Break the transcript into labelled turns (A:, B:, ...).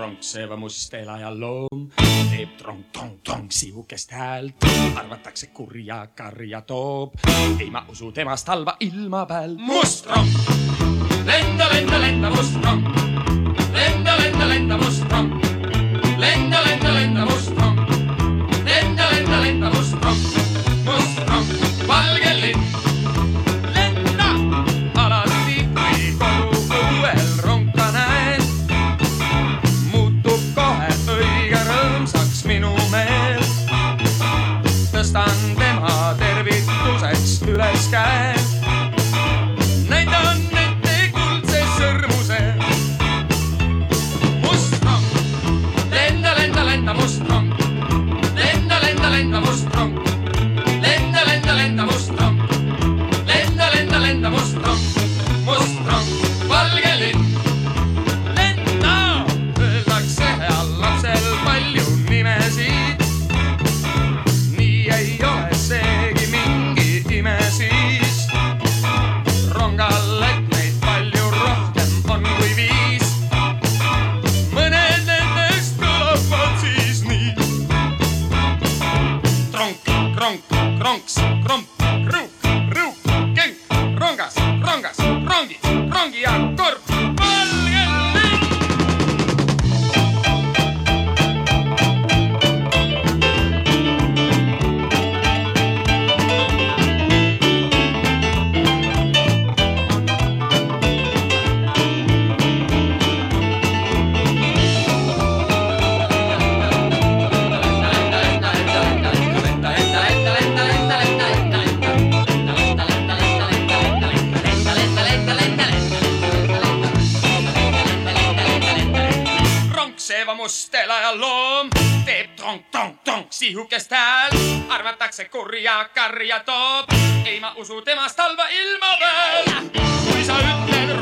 A: Ronkseva mustela ja loom teeb trong-tong-tong sihukest häält. Arvatakse kurja karja toob, ei ma usu temast halva ilma peal. Must rong, lenda, lenda, lenda must rong. Lenda, lenda, lenda must rong. Lenda, lenda, lenda must rong. Lenda, lenda, lenda must rong. Must rong, valge linn. Lenda, alati kui kodu õuel ronka näen. Muutub kohe õige rõõmsaks minu meel. Tõstan tema tervituseks üles käe. Näidan ette kuldse sõrmuse. Must rong, lenda, lenda, lenda must rong. Lenda, lenda, lenda must rong. Lenda, lenda, lenda must rong. Lenda, lenda, lenda must rong. Must rong, valge linn. Lenda, öeldakse heal lapsel palju nimesid. Nii ei ole seegi mingi ime siis. Rongal, et neid palju rohkem on kui 5. Mõned nendest kõlavad siis nii. Tronk, kronk, kronks, kromp, krõuk, rõuk, kenk, rongas, rongas, rongid, rongi ja korp, valge linn. Ronkseva mustela ja loom teeb tong-tong-tong sihukest hääl. Arvatakse kurja karja toob, ei ma usu temast halva ilma peal. Kui sa ütled